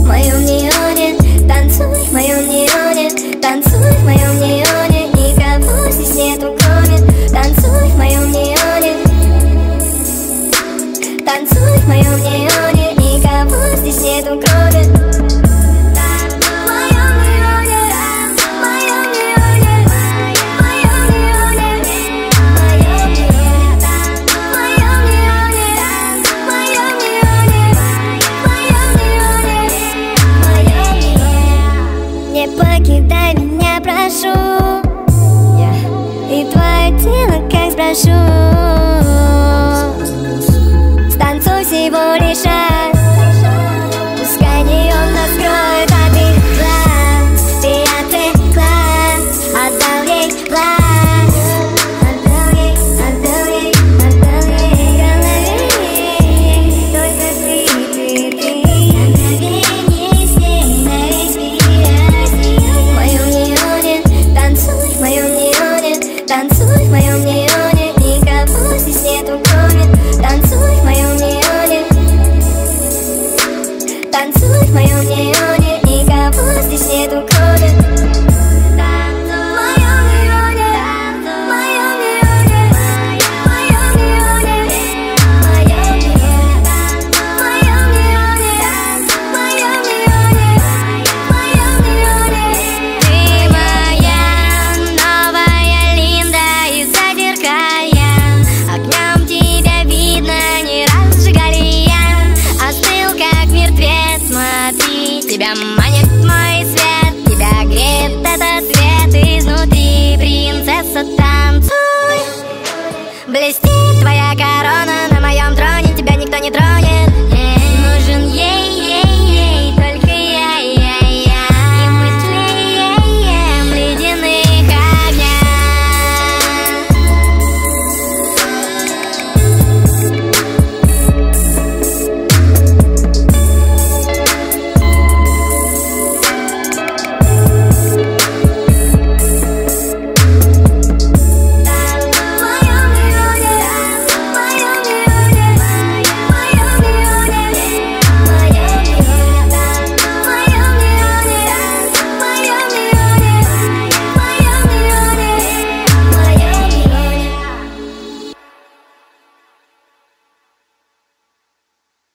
моем неоне, танцуй в моем неоне, танцуй в моем неоне. Никого здесь нету кроме. Танцуй в моем неоне, танцуй в моем неоне. Никого здесь нету кроме. Не покидай меня, прошу, и твое тело как спрошу. Станцуй всего лишь раз, пускай неон нас скроет от их глаз. Ты отвлекла, отдал ей власть, отдал ей голове. Только ты мгновение с ней на весь мир. В моем неоне, танцуй в моем неоне, танцуй в моем неоне. Никого здесь нету кроме. Танцуй в моем неоне, танцуй в моем неоне. Никого здесь нету кроме. Тебя манит мой свет, тебя греет этот свет изнутри, принцесса та.